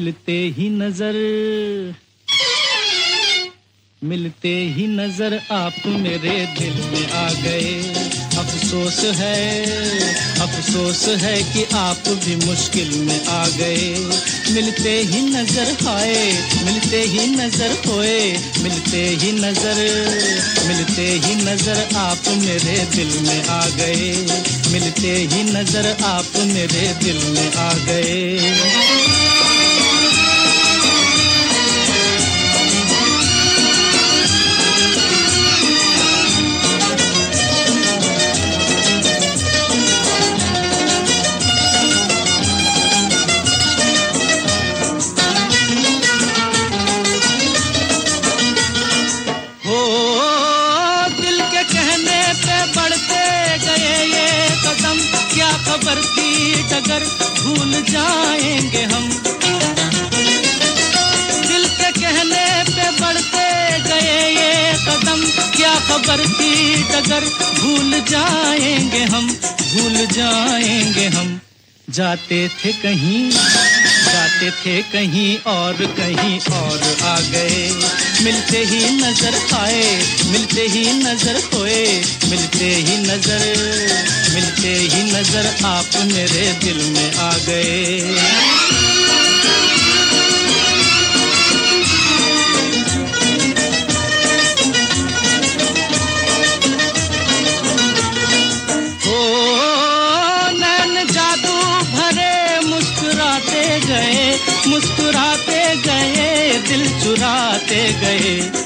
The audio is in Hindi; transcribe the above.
मिलते ही नजर आप मेरे दिल में आ गए। अफसोस है कि आप भी मुश्किल में आ गए। मिलते ही नजर आए, मिलते ही नजर होए, मिलते ही नजर आप मेरे दिल में आ गए। मिलते ही नजर आप मेरे दिल में आ गए। खबर थी डगर भूल जाएंगे हम। दिल के कहने पे बढ़ते गए ये कदम, क्या खबर थी डगर भूल जाएंगे हम, भूल जाएंगे हम। जाते थे कहीं और आ गए। मिलते ही नजर आए, मिलते ही नजर होए, मिलते ही नजर आप मेरे दिल में आ गए। मुस्कुराते गए, दिल चुराते गए।